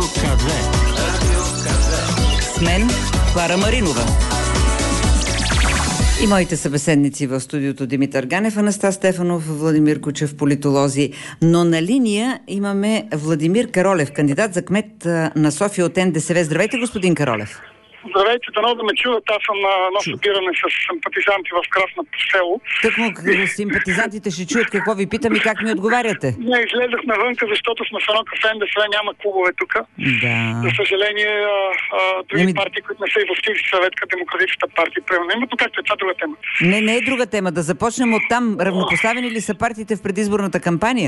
К2. С мен Клара Маринова. И моите събеседници в студиото Димитър Ганев, Анастас Стефанов, Владимир Кучев, политолози. Но на линия имаме Владимир Каролев, кандидат за кмет на София от НДСВ. Здравейте, господин Каролев. Здравейте, дано да ме чуват. Аз съм на едно събиране с симпатизанти в Красното село. Тъкмо симпатизантите ще чуят какво ви питам и как ми отговаряте. Не, излезах навънка, защото сме в едно кафе НДСВ, няма клубове тук. Да. За съжаление, други партии, които не са и в Общински съвет, като Демократичната партия, примерно имат, но както е, това друга тема. Не е друга тема. Да започнем от там. Равнопоставени ли са партиите в предизборната кампания?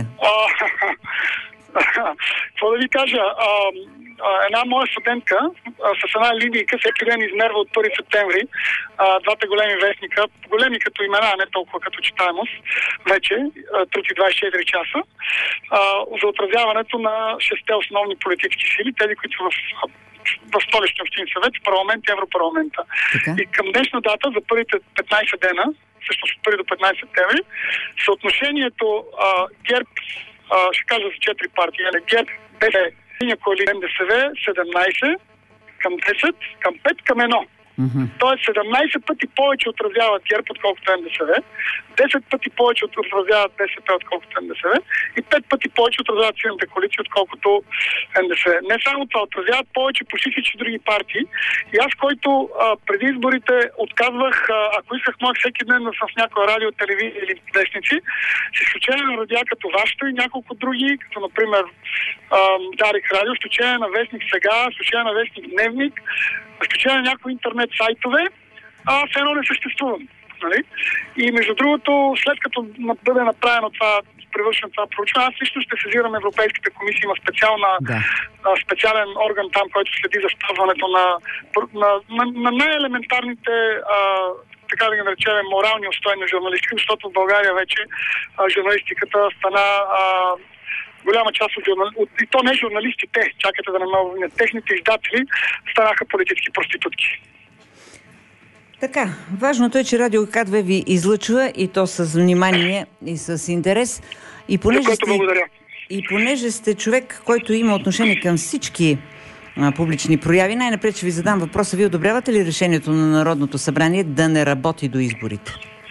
Какво да ви кажа? Една моя студентка с една линейка всеки ден измерва от 1 септември двата големи вестника, големи като имена, не толкова като читаемост, вече, трути 24 часа, за отразяването на 6 основни политически сили, тези, които са в столичния общински съвет, в парламент и Европарламента. И към днешна дата, за първите 15 дена, всъщност от 1 до 15 септември, съотношението ГЕРБ, ще кажа за 4 партии, ГЕРБ, БД, коалиция НДСВ 17 към 10, към 5, към 1. Тоест 17 пъти повече отразяват ГЕРБ, отколкото НДСВ, 10 пъти повече отразяват БСП, отколкото НДСВ и 5 пъти повече отразяват Силната коалиция, отколкото НДСВ. Не само това, отразяват повече почти всички други партии. И аз, който преди изборите отказвах, ако исках, мога всеки ден да съм в някоя радио, телевизия или вестници, с изключение на радиа като вашето и няколко други, като например Дарик Радио, с изключение на Вестник Сега, с изключение на Вестник Дневник, с изключение на някои интернет сайтове, все едно не съществувам. Нали? И между другото, след като бъде направено това, привършено това проучване, аз лично ще сезирам Европейската комисия, има специален орган там, който следи за спазването на най-елементарните така да ги наречем морални устои на журналистика, защото в България вече журналистиката стана голяма част от и то не журналистите, чакайте да не ме техните издатели, станаха политически проститутки. Така, важното е, че Радио К2 ви излъчва и то с внимание и с интерес. И понеже сте човек, който има отношение към всички публични прояви, най-напред ще ви задам въпроса. Ви одобрявате ли решението на Народното събрание да не работи до изборите?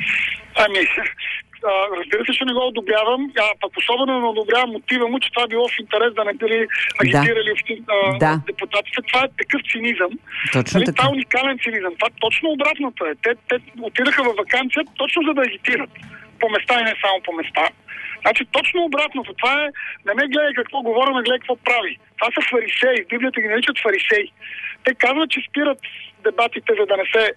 Разбира се, че не го одобрявам. Пък особено не одобрявам мотива му, че това било в интерес да не били агитирали депутатите. Това е такъв цинизъм. Точно така. Това е уникален цинизъм. Това точно обратното е. Те отидаха във ваканция точно за да агитират. По места и не само по места. Значи точно обратното. Това е, не ме гледай какво говоря, не гледай какво прави. Това са фарисеи. В Библията ги наричат фарисеи. Те казват, че спират дебатите, за да не се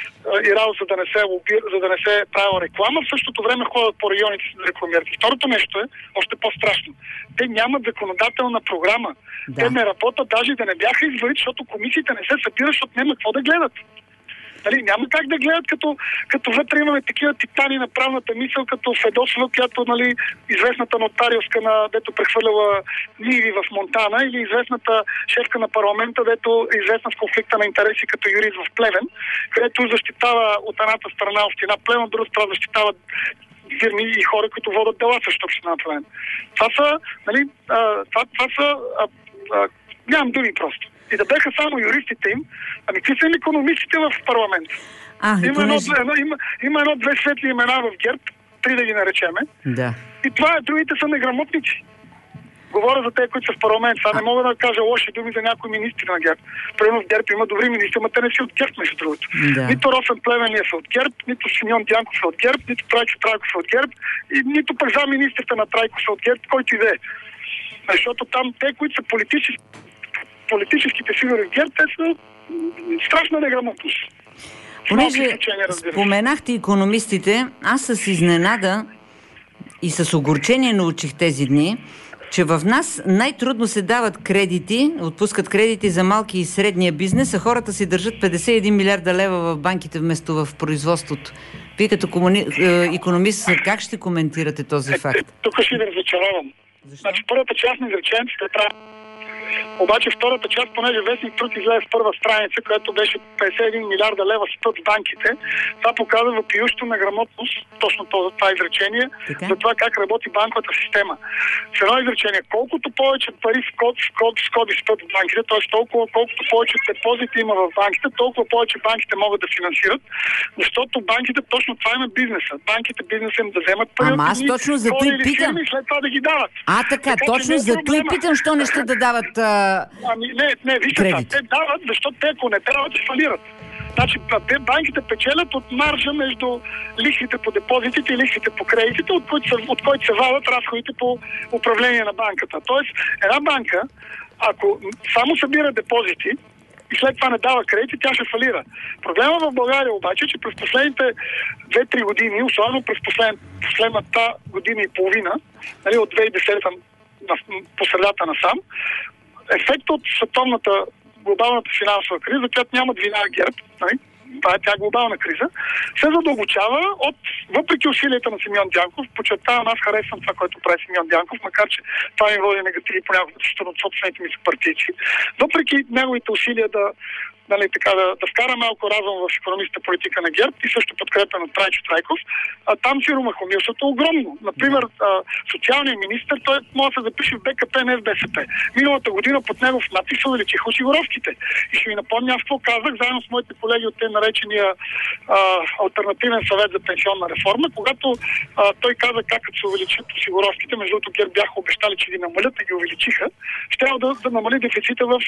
за да не се правила реклама, в същото време ходят по районите си да рекламират. И второто нещо е още по-страшно. Те нямат законодателна програма. Те не работят, даже да не бяха избори, защото комисиите не се събират, защото няма какво да гледат. Нали, няма как да гледат, като вътре имаме такива титани на правната мисъл, като Федосова, която, нали, известната нотариуска, дето прехвърляла ниви в Монтана, или известната шефка на парламента, дето е известна с конфликта на интереси като юрист в Плевен, където защитава от едната страна община Плевен, от другата страна защитава фирми и хора, които водят дела срещу община Плевен. Това са, нали, нямам думи просто. И да беха само юристите им, какви са икономистите в парламент? Има едно-две светли имена в ГЕРБ, 3 да ги наречеме. Да. И това другите са неграмотници. Говоря за те, които са в парламент. Сега не мога да кажа лоши думи за някои министри на ГЕРБ. Примерно в ГЕРБ има добри министри, но те не са от ГЕРБ, между другото. Да. Нито Росен Плевнелиев е от ГЕРБ, нито Симеон Дянков е от ГЕРБ, нито Трайчо Трайков е от ГЕРБ, и нито пък заместник-министрите на Трайков са от ГЕРБ, който и да е. Защото там те, които са политическите фигури в ГЕРБ, те са страшна неграмотност. Понеже споменахте икономистите, аз с изненада и с огорчение научих тези дни, че в нас най-трудно се дават кредити, отпускат кредити за малки и средния бизнес, а хората си държат 51 милиарда лева в банките вместо в производството. Вие като икономист, как ще коментирате този факт? Тук ще ви разочаровам. Значи първата част на изречението трябва Обаче втората част, понеже Вестник Труд излезе с първа страница, която беше 51 милиарда лева спът в банките, това показва въпиюща неграмотност, точно това изречение, за това как работи банковата система. С едно изречение, колкото повече пари скоби спът в банките, т.е. толкова колкото повече депозити има в банките, толкова повече банките могат да финансират, защото банките точно това има бизнеса. Банките бизнеса им да вземат пари от аз точно за това питам. И след това да ги дават. Така, точно за това питам, що не ще да дават вижте, те дават, защото те ако не трябва да фалират. Значи, банките печелят от маржа между лихвите по депозитите и лихвите по кредитите, от които се валят разходите по управление на банката. Тоест, една банка, ако само събира депозити и след това не дава кредити, тя ще фалира. Проблема в България обаче, че през последните 2-3 години, особено през последната година и половина, нали, от 2010 по средата насам, ефектът от световната глобалната финансова криза, която нямат вина ГЕРБ, нали? Това е тя глобална криза, се задълбочава въпреки усилията на Симеон Дянков. Подчертавам, аз харесвам това, което прави Симеон Дянков, макар че това ми води негативи понякога от собствените ми съпартийци. Въпреки неговите усилия да вкара малко разум в икономическата политика на ГЕРБ и също подкрепа на Трайчо Трайков, там си румахомилството е огромно. Например, социалният министър, той може да се запише в БКП, не в БСП. Миналата година под негов натиск се увеличиха осигуровките. И ще ви напомня, аз какво казах, заедно с моите колеги от наречения Алтернативен съвет за пенсионна реформа, когато той каза как се увеличат осигуровките, между другото ГЕРБ бяха обещали, че ги намалят и ги увеличиха, ще да намали дефицита в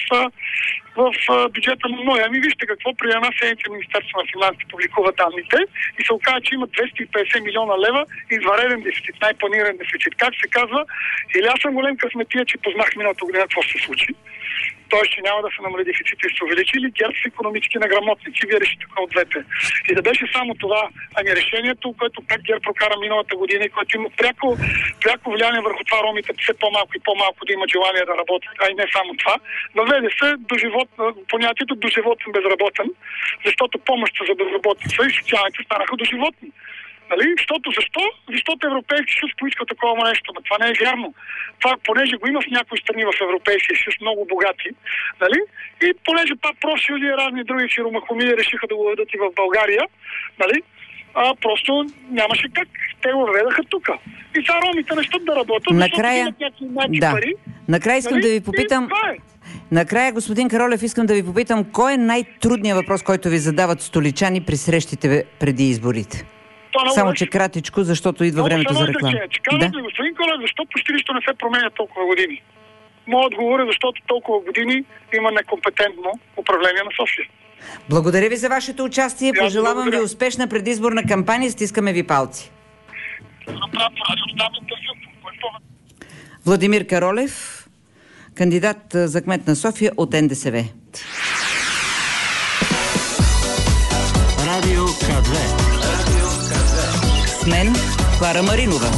бюджета на НОИ. Ами вижте какво при една седмица Министерството на финансите публикува данните и се оказа, че има 250 милиона лева извънреден дефицит, най-планиран дефицит. Как се казва? Или аз съм голем късметия, че познах миналата година какво се случи. Тоест, че няма да се намали дефицит и се увеличи, или ГЕРБ са икономически неграмотници. Вие решите от двете. И да беше само това, решението, което пак ГЕРБ прокара миналата година и което има пряко влияние върху това ромите все по-малко и по-малко да имат желание да работят, а и не само това. Въведе се понятието доживотен безработен, защото помощта за безработица и социалните станаха доживотни. Нали? Защо? Защото Европейски съюз поиска такова нещо. Но това не е вярно. Това, понеже го има в някои страни в Европейския съюз, много богати, нали? И понеже пак профсъюзи и разни други фирмахомии решиха да го въведат и в България, нали? Просто нямаше как. Те го въведаха тук. И сега ромите не щат да работят, накрая, защото имат някакви пари. Накрая искам да ви попитам... Накрая, господин Каролев, искам да ви попитам, кой е най-трудният въпрос, който ви задават столичани при срещите преди изборите? Само, че кратичко, защото идва времето за реклама. Господин Колев, защо почти нищо не се променя толкова години? Моят отговор е, защото толкова години има некомпетентно управление на София. Благодаря ви за вашето участие. Пожелавам ви успешна предизборна кампания. Стискаме ви палци. Владимир Каролев, кандидат за кмет на София от НДСВ. Радио К2. С мен Клара Маринова.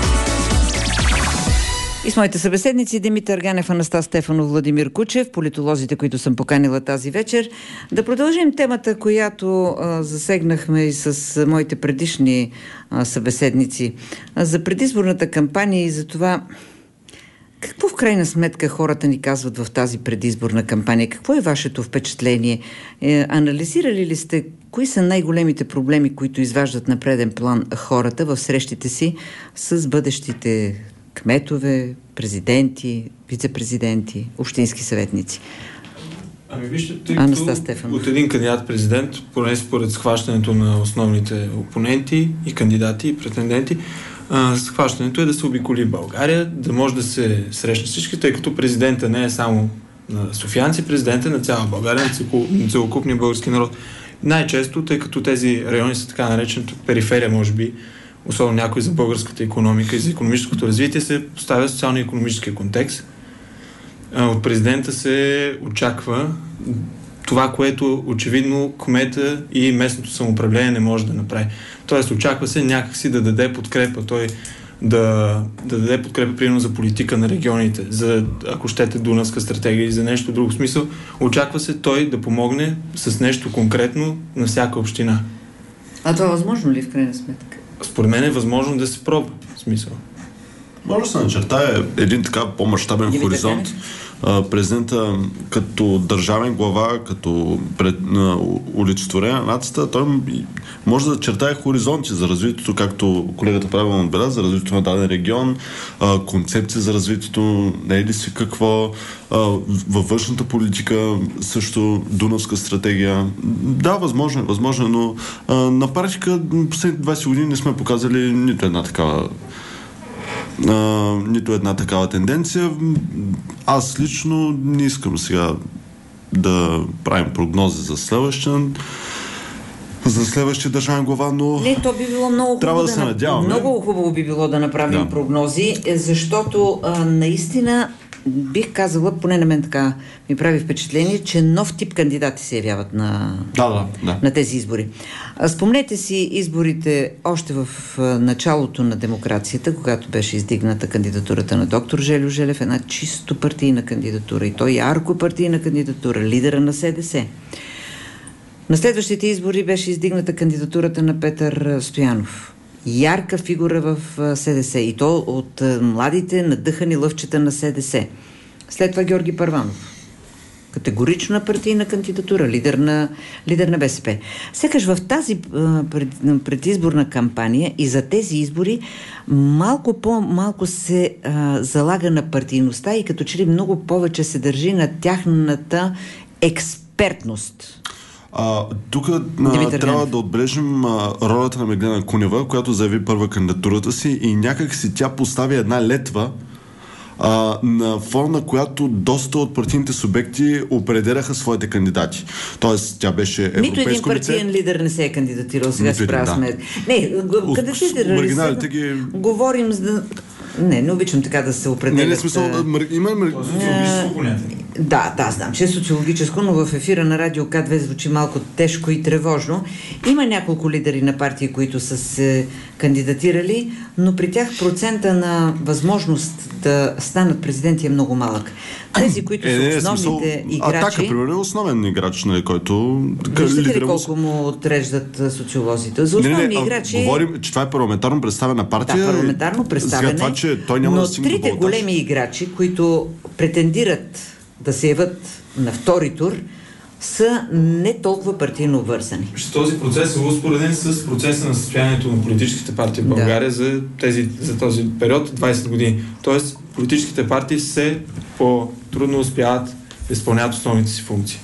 И с моите събеседници Димитър Ганев, Анастас Стефанов, Владимир Кучев, политолозите, които съм поканила тази вечер. Да продължим темата, която засегнахме и с моите предишни събеседници. За предизборната кампания и за това какво в крайна сметка хората ни казват в тази предизборна кампания? Какво е вашето впечатление? Анализирали ли сте кои са най-големите проблеми, които изваждат на преден план хората в срещите си с бъдещите кметове, президенти, вице-президенти, общински съветници? Ами вижте, тъй като от един кандидат-президент, поне според схващането на основните опоненти и кандидати и претенденти, схващането е да се обиколи България, да може да се срещне всички, тъй като президента не е само на софиянци, президента е на цяла България, на целокупния български народ. Най-често, тъй като тези райони са така наречената периферия, може би, особено някои за българската икономика и за икономическото развитие, се поставя социално-икономическия контекст. От президента се очаква това, което очевидно кмета и местното самоуправление не може да направи. Тоест, очаква се някакси да даде подкрепа, той да даде подкрепа, примерно, за политика на регионите, за, ако щете, Дунавска стратегия и за нещо друго смисъл. Очаква се той да помогне с нещо конкретно на всяка община. А това възможно ли в крайна сметка? Според мен е възможно да се пробва, в смисъл. Може да се начертае един така по-мащабен хоризонт. Президента като държавен глава, като олицетворение на нацията, той може да чертае хоризонти за развитието, както колегата правилно отбеляза, за развитието на даден регион, концепция за развитието, не е ли си какво, във външната политика също Дунавска стратегия. Да, възможно, но на практика последните 20 години не сме показали нито една такава тенденция. Аз лично не искам сега да правим прогнози за следващия държавен глава, но не, то би било много трябва да се надяваме. Много хубаво би било да направим прогнози, защото наистина бих казала, поне на мен така ми прави впечатление, че нов тип кандидати се явяват на тези избори. Спомнете си изборите още в началото на демокрацията, когато беше издигната кандидатурата на доктор Жельо Желев, една чисто партийна кандидатура, и той ярко партийна кандидатура, лидера на СДС. На следващите избори беше издигната кандидатурата на Петър Стоянов. Ярка фигура в СДС, и то от младите надъхани лъвчета на СДС. След това Георги Първанов. Категорична партийна кандидатура, лидер на БСП. Сякаш в тази предизборна кампания и за тези избори малко по-малко се залага на партийността и като че ли много повече се държи на тяхната експертност. Тук трябва да отбележим ролята на Меглена Кунева, която заяви първа кандидатурата си и някак си тя постави една летва, на фона на която доста от партийните субекти определяха своите кандидати. Тоест, тя беше европейско лице. Нито един партиен лидер не се е кандидатирал, сега си правя сметка. Не, кандидатирали се, говорим за... Не обичам така да се определят. Не, смисъл, има социологическо понятие. Да, знам, че е социологическо, но в ефира на Радио К2 звучи малко тежко и тревожно. Има няколко лидери на партии, които са се кандидатирали, но при тях процента на възможност да станат президенти е много малък. Тези, които са основните играчи... Атака, примерно, е основен играч, който... Виждате ли колко му отреждат социолозите? За основни играчи... Говорим, че това е парламентарно представена партия. Да, парламентарно представена. Това, че той няма но да стигне трите големи играчи, които претендират да се яват на втори тур, са не толкова партийно обвързани. Този процес е успореден с процеса на състоянието на политическите партии в България за този период 20 години. Тоест, политическите партии все по-трудно успяват да изпълняват основните си функции.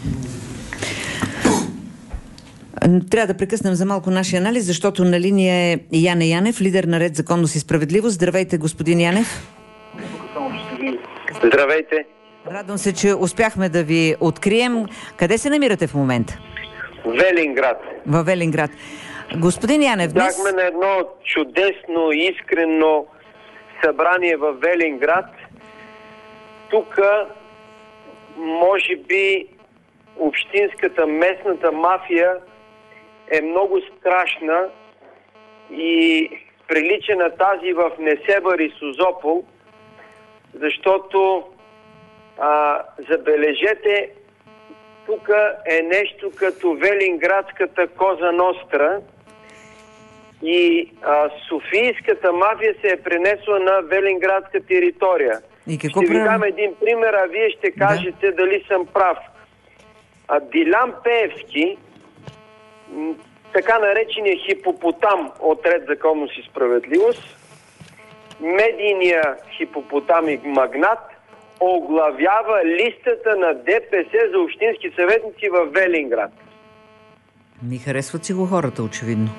Трябва да прекъснем за малко нашия анализ, защото на линия е Яне Янев, лидер на Ред, законност и справедливост. Здравейте, господин Янев. Здравейте. Радвам се, че успяхме да ви открием. Къде се намирате в момента? Велинград. Във Велинград. Господин Янев, днес... Бяхме на едно чудесно, искрено събрание в Велинград. Тук, може би, общинската, местната мафия е много страшна и прилича на тази в Несебър и Созопол, защото забележете, тук е нещо като Велинградската Коза Ностра и софийската мафия се е пренесла на велинградска територия. Ще ви дам един пример, а вие ще кажете дали съм прав. Дилян Пеевски, така наречения хипопотам от Ред, законност и справедливост, медийния хипопотам и магнат, оглавява листата на ДПС за общински съветници в Велинград. Ми харесват си го хората, очевидно.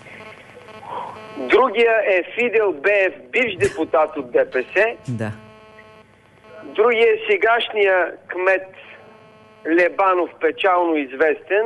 Другия е Фидел Беев, бивш депутат от ДПС. Да. Другия е сегашния кмет Лебанов, печално известен.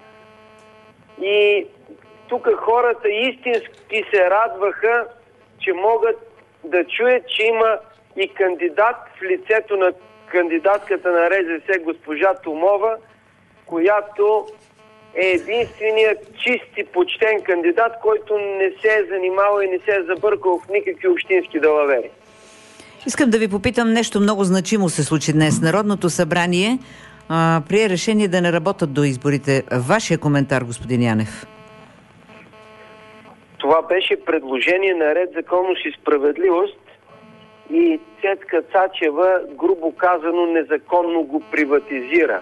И тук хората истински се радваха, че могат да чуят, че има и кандидат в лицето на кандидатката на РЗС госпожа Томова, която е единственият чист и почтен кандидат, който не се е занимавал и не се е забъркал в никакви общински далавери. Искам да ви попитам, нещо много значимо се случи днес. Народното събрание прие решение да не работят до изборите. Вашия коментар, господин Янев? Това беше предложение на Ред, законност и справедливост и Цецка Цачева, грубо казано, незаконно го приватизира.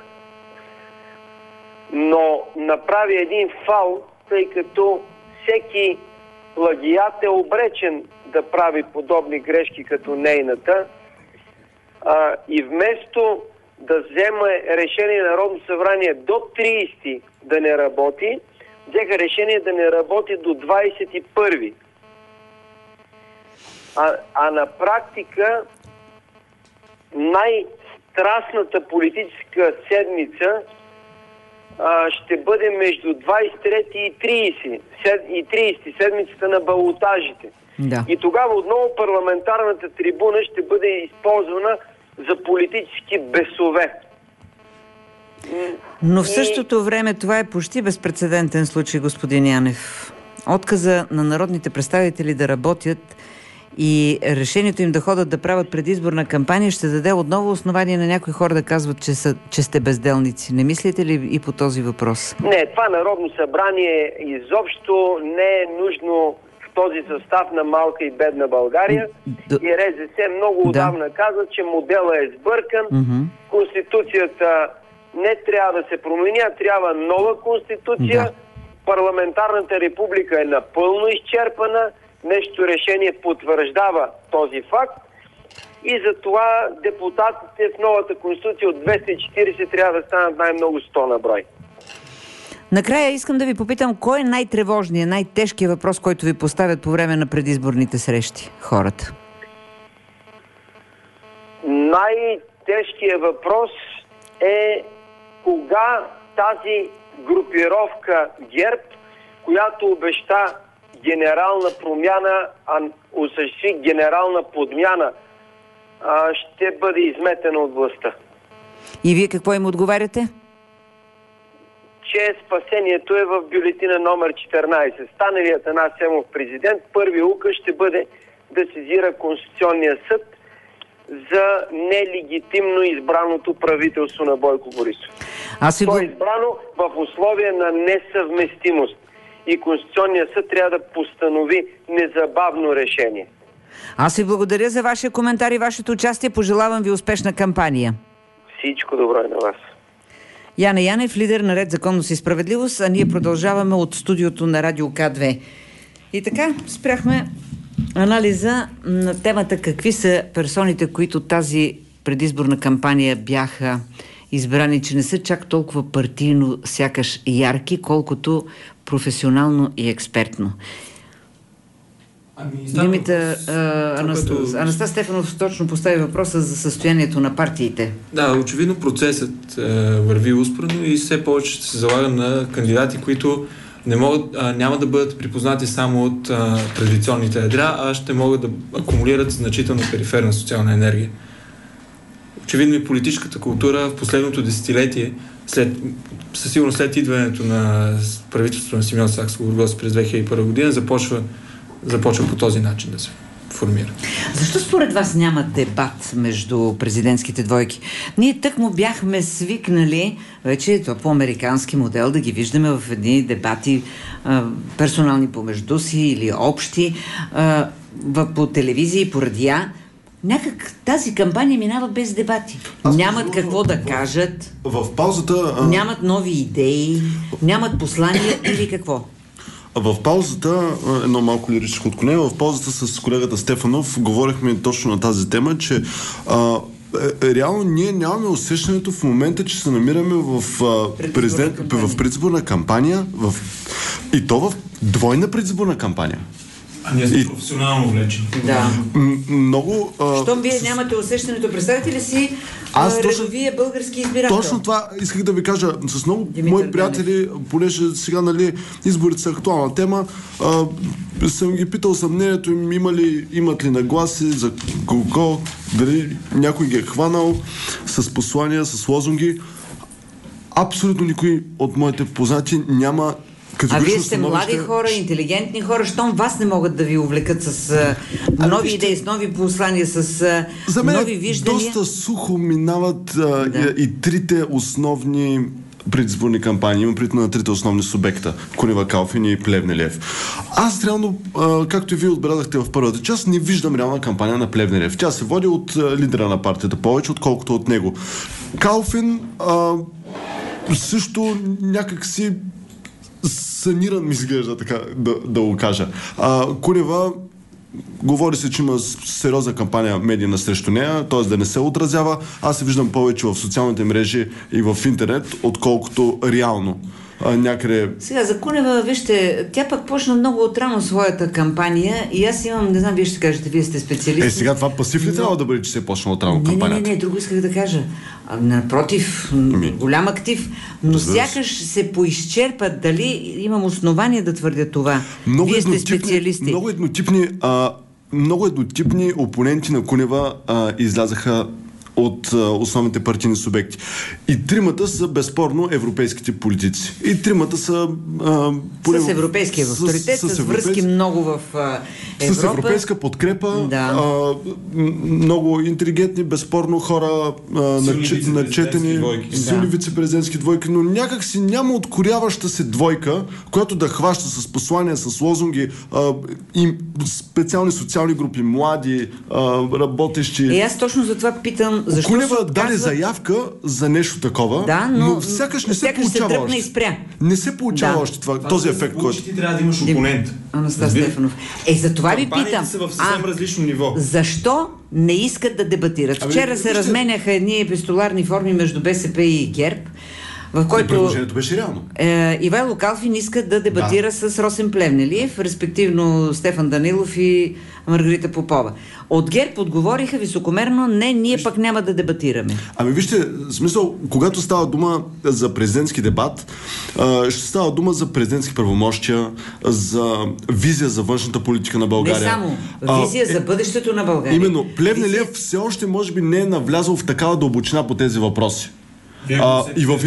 Но направи един фал, тъй като всеки плагиат е обречен да прави подобни грешки като нейната. И вместо да взема решение на Народно събрание до 30 да не работи, взеха решение да не работи до 21. А на практика най-страстната политическа седмица ще бъде между 23 и 30, седмицата на балотажите. Да. И тогава отново парламентарната трибуна ще бъде използвана за политически бесове. Но в същото време това е почти безпрецедентен случай, господин Янев. Отказа на народните представители да работят и решението им да ходят да правят предизборна кампания ще даде отново основание на някои хора да казват, че сте безделници. Не мислите ли и по този въпрос? Не, това Народно събрание изобщо не е нужно в този състав на малка и бедна България. И РЗС много отдавна каза, че моделът е сбъркан. Конституцията не трябва да се промени, а трябва нова конституция. Парламентарната република е напълно изчерпана. Нещо решение потвърждава този факт и затова депутатите в новата конституция от 240 трябва да станат най-много 100 на брой. Накрая искам да ви попитам, кой е най-тревожният, най-тежкият въпрос, който ви поставят по време на предизборните срещи хората? Най-тежкият въпрос е кога тази групировка ГЕРБ, която обеща генерална промяна, осъществи генерална подмяна, ще бъде изметена от властта. И вие какво им отговаряте? Че спасението е в бюлетина номер 14. Стане ли Атанас Семов президент, първи указ ще бъде да сезира Конституционния съд за нелегитимно избраното правителство на Бойко Борисов. То е избрано в условия на несъвместимост. И Конституционният съд трябва да постанови незабавно решение. Аз ви благодаря за вашия коментар и вашето участие. Пожелавам ви успешна кампания. Всичко добро е на вас. Яне Янев, лидер на Ред, законност и справедливост, а ние продължаваме от студиото на Радио К2. И така, спряхме анализа на темата какви са персоните, които тази предизборна кампания бяха избрани, че не са чак толкова партийно сякаш ярки, колкото професионално и експертно. Анастас Стефанов точно постави въпроса за състоянието на партиите. Да, очевидно процесът върви успоредно и все повече ще се залага на кандидати, които няма да бъдат припознати само от традиционните ядра, а ще могат да акумулират значителна периферна социална енергия. Очевидно и политическата култура в последното десетилетие, със сигурност след идването на правителството на Симеон Сакскобургготски през 2001 година, започва по този начин да се формира. Защо според вас няма дебат между президентските двойки? Ние тъкмо бяхме свикнали вече по американски модел да ги виждаме в едни дебати персонални помежду си или общи по телевизия, по радиа. Някак тази кампания минава без дебати. Нямат какво да кажат. В паузата... Нямат нови идеи, нямат послания или какво? В паузата, едно малко лирическо отклонение, в паузата с колегата Стефанов говорихме точно на тази тема, че реално ние нямаме усещането в момента, че се намираме в предизборна кампания, и то в двойна предизборна кампания. А ние сме професионално влечени. Да. Много... Щом вие нямате усещането, представете ли си редовия български избирател? Точно това исках да ви кажа. С много мои приятели, понеже сега, изборите са актуална тема, съм ги питал съмнението им, имат ли нагласи, за кого, дали някой ги е хванал с послания, с лозунги. Абсолютно никой от моите познати няма. А вие сте млади хора, интелигентни хора, щом вас не могат да ви увлекат с нови идеи, с нови послания, с за мен нови виждания? Доста сухо минават и трите основни предизборни кампании, имам предвид на трите основни субекта – Кунева, Калфин и Плевнелиев. Аз реално, както и вие отбелязахте в първата част, не виждам реална кампания на Плевнелиев. Тя се води от лидера на партията повече, отколкото от него. Калфин също някак си саниран ми изглежда, така да го кажа. Кунева, говори се, че има сериозна кампания медийна срещу нея, т.е. да не се отразява. Аз се виждам повече в социалните мрежи и в интернет, отколкото реално. Някъде... Сега, за Кунева, вижте, тя пък почна много отрано своята кампания и аз имам, не знам, вие ще кажете, вие сте специалисти. Сега това пасив ли трябва да бъде, че се е почнала отрано кампанията? Не, друго исках да кажа. Напротив, голям актив, но сякаш се поизчерпат. Дали имам основание да твърдя това? Вие сте специалисти. Много еднотипни опоненти на Кунева излязаха от основните партийни субекти. И тримата са безспорно европейските политици. И тримата са... с европейски авторитет, с връзки много в Европа. С европейска подкрепа. Да. Много интелигентни, безспорно хора, начетени, силни вице-президентски двойки, но някак си няма откоряваща се двойка, която да хваща с послания, с лозунги, и специални социални групи, млади, работещи. Аз точно за това питам, защо Кунева даде заявка за нещо такова, да, но сякаш не се получава още. Не се получава още този ефект, който... Ти трябва да имаш опонент. Анастас Стефанов. За това ви питам. Са в съвсем различно ниво. Защо не искат да дебатират? Вчера се разменяха едни епистоларни форми между БСП и ГЕРБ, в който предложението беше реално. Ивайло Калфин иска да дебатира с Росен Плевнелиев, респективно Стефан Данилов и Маргарита Попова. От ГЕРБ отговориха високомерно: не, ние пък няма да дебатираме. Вижте, в смисъл, когато става дума за президентски дебат, ще става дума за президентски правомощия, за визия за външната политика на България. Не само. Визия за бъдещето на България. Именно. Плевнелиев все още може би не е навлязъл в такава дълбочина по тези въпроси. И в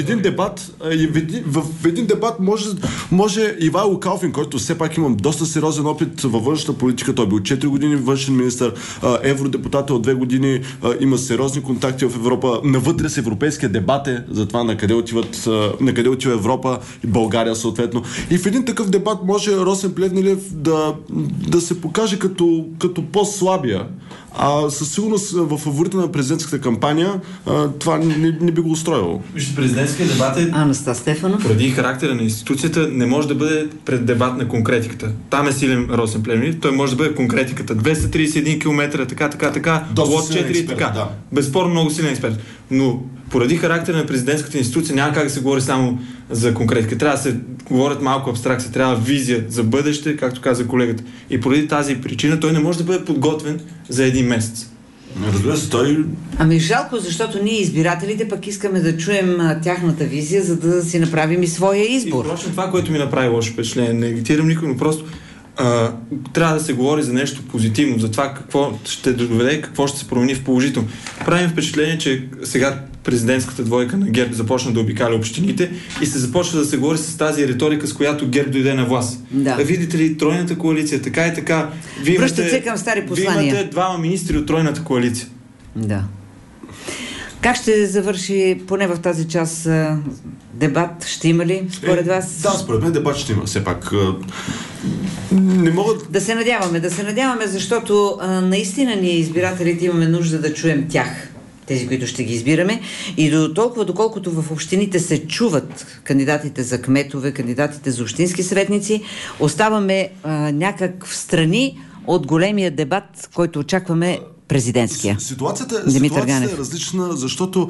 един дебат може Ивайло Калфин, който все пак имам доста сериозен опит във външната политика, той бил 4 години външен министър, евродепутат от 2 години, има сериозни контакти в Европа, навътре с европейския дебат за това на къде отива Европа и България съответно. И в един такъв дебат може Росен Плевнелиев да се покаже като по-слабия. Със сигурност в фаворите на президентската кампания това не би го устроило. Вижте, президентския дебат е... Анастас Стефанов. Поради характера на институцията не може да бъде пред дебат на конкретиката. Там е силен Росен Плевнелиев, той може да бъде конкретиката. 231 км, така, лот 4, така. Да. Безспорно много силен експерт. Но поради характера на президентската институция няма как да се говори само за конкретика. Трябва да се говорят малко абстракция, трябва визия за бъдеще, както каза колегата. И поради тази причина той не може да бъде подготвен за един месец. Разбира се, той... Жалко, защото ние избирателите пък искаме да чуем тяхната визия, за да си направим и своя избор. И впрочем, това, което ми направи лошо впечатление, не агитирам никой, но просто трябва да се говори за нещо позитивно, за това какво ще доведе, какво ще се промени в положително. Правим впечатление, че сега президентската двойка на ГЕРБ започна да обикаля общините и се започва да се говори с тази риторика, с която ГЕРБ дойде на власт. Да. Видите ли, тройната коалиция, така и така. Връщат се към стари послания. Вие имате 2 министри от тройната коалиция. Да. Как ще завърши, поне в тази част, дебат? Ще има ли, според вас? Да, според мен дебат ще има. Все пак не могат... Да се надяваме, защото наистина ние избирателите имаме нужда да чуем тях, тези, които ще ги избираме, и до толкова, доколкото в общините се чуват кандидатите за кметове, кандидатите за общински съветници, оставаме някак в страни от големия дебат, който очакваме президентския. Ситуацията е различна, защото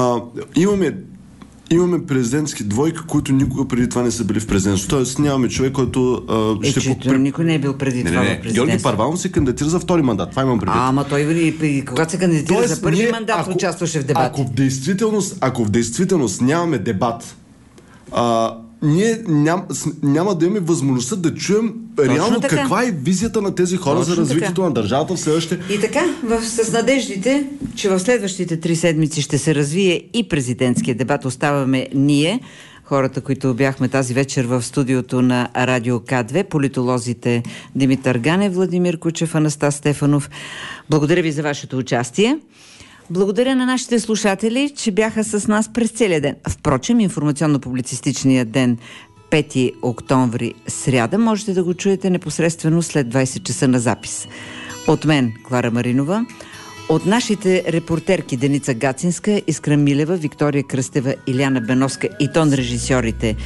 имаме президентски двойки, които никога преди това не са били в президентство. Тоест нямаме човек, който никой не е бил преди това в президентство. Георги Първанов се кандидатира за втори мандат. Това имам предвид. Ама той когато се кандидатира за първи мандат, участваше в дебат. Ако в действителност нямаме дебат, ние няма да имаме възможността да чуем реално каква е визията на тези хора за развитието на държавата в следващите... И така, с надеждите, че в следващите 3 седмици ще се развие и президентския дебат, оставаме ние, хората, които бяхме тази вечер в студиото на Радио К2, политолозите Димитър Ганев, Владимир Кучев, Анастас Стефанов. Благодаря ви за вашето участие. Благодаря на нашите слушатели, че бяха с нас през целия ден. Впрочем, информационно-публицистичният ден 5 октомври, сряда, можете да го чуете непосредствено след 20 часа на запис. От мен, Клара Маринова, от нашите репортерки Деница Гацинска, Искра Милева, Виктория Кръстева, Иляна Беновска и тон режисьорите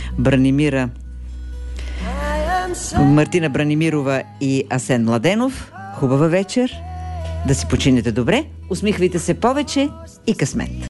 Мартина Бранимирова и Асен Младенов. Хубава вечер, да си починете добре, усмихвайте се повече и късмет!